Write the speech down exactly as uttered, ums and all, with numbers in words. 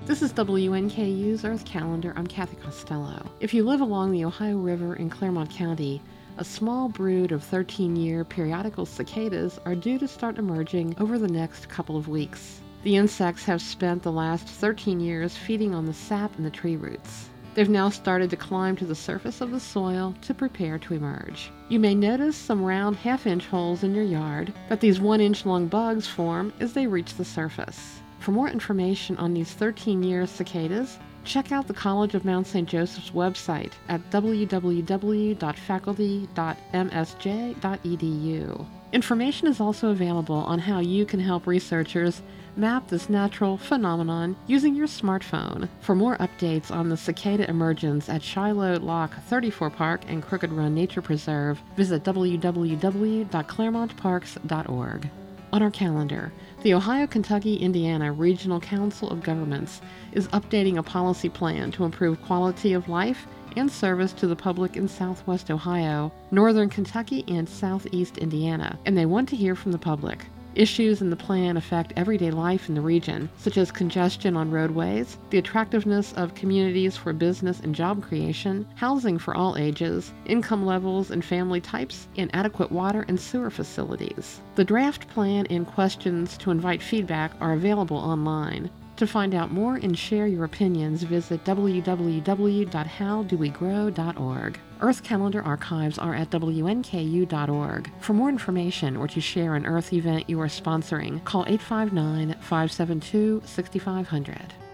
This is W N K U's Earth Calendar. I'm Kathy Costello. If you live along the Ohio River in Claremont County, a small brood of thirteen-year periodical cicadas are due to start emerging over the next couple of weeks. The insects have spent the last thirteen years feeding on the sap in the tree roots. They've now started to climb to the surface of the soil to prepare to emerge. You may notice some round half-inch holes in your yard that these one-inch long bugs form as they reach the surface. For more information on these thirteen-year cicadas, check out the College of Mount Saint Joseph's website at w w w dot faculty dot m s j dot e d u. Information is also available on how you can help researchers map this natural phenomenon using your smartphone. For more updates on the cicada emergence at Shiloh Lock thirty-four Park and Crooked Run Nature Preserve, visit w w w dot claremont parks dot org. On our calendar, the Ohio-Kentucky-Indiana Regional Council of Governments is updating a policy plan to improve quality of life and service to the public in southwest Ohio, northern Kentucky, and southeast Indiana, and they want to hear from the public. Issues in the plan affect everyday life in the region, such as congestion on roadways, the attractiveness of communities for business and job creation, housing for all ages, income levels and family types, and adequate water and sewer facilities. The draft plan and questions to invite feedback are available online. To find out more and share your opinions, visit w w w dot how do we grow dot org. Earth Calendar archives are at w n k u dot org. For more information or to share an Earth event you are sponsoring, call eight five nine, five seven two, six five zero zero.